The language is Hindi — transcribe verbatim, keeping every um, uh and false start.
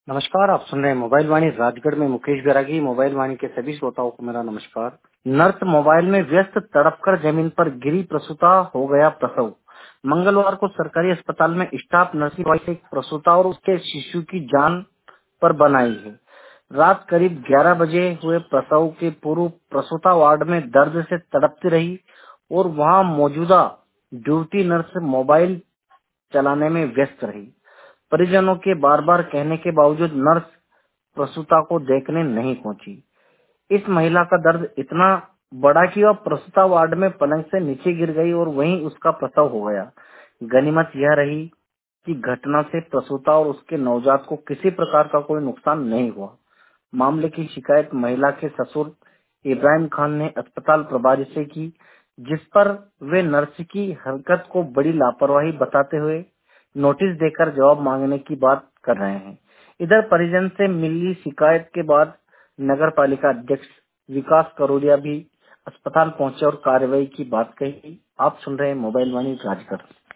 नमस्कार, आप सुन रहे हैं मोबाइल वाणी राजगढ़ में मुकेश बैरागी। मोबाइल वाणी के सभी श्रोताओं को मेरा नमस्कार। नर्स मोबाइल में व्यस्त तड़पकर जमीन पर गिरी, प्रसूता हो गया प्रसव। मंगलवार को सरकारी अस्पताल में स्टाफ नर्सिंग वाइस एक प्रसूता और उसके शिशु की जान पर बनाई है। रात करीब ग्यारह बजे हुए प्रसव के पूर्व प्रसूता वार्ड में दर्द से तड़पती रही और वहां मौजूदा ड्यूटी नर्स मोबाइल चलाने में व्यस्त रही। परिजनों के बार बार कहने के बावजूद नर्स प्रसूता को देखने नहीं पहुंची। इस महिला का दर्द इतना बड़ा कि वह प्रसूता वार्ड में पलंग से नीचे गिर गई और वहीं उसका प्रसव हो गया। गनीमत यह रही कि घटना से प्रसूता और उसके नवजात को किसी प्रकार का कोई नुकसान नहीं हुआ। मामले की शिकायत महिला के ससुर इब्राहिम खान ने अस्पताल प्रभारी से की, जिस पर वे नर्स की हरकत को बड़ी लापरवाही बताते हुए नोटिस देकर जवाब मांगने की बात कर रहे हैं। इधर परिजन से मिली शिकायत के बाद नगर पालिका अध्यक्ष विकास करोड़िया भी अस्पताल पहुंचे और कार्रवाई की बात कही। आप सुन रहे हैं मोबाइल वाणी राजगढ़।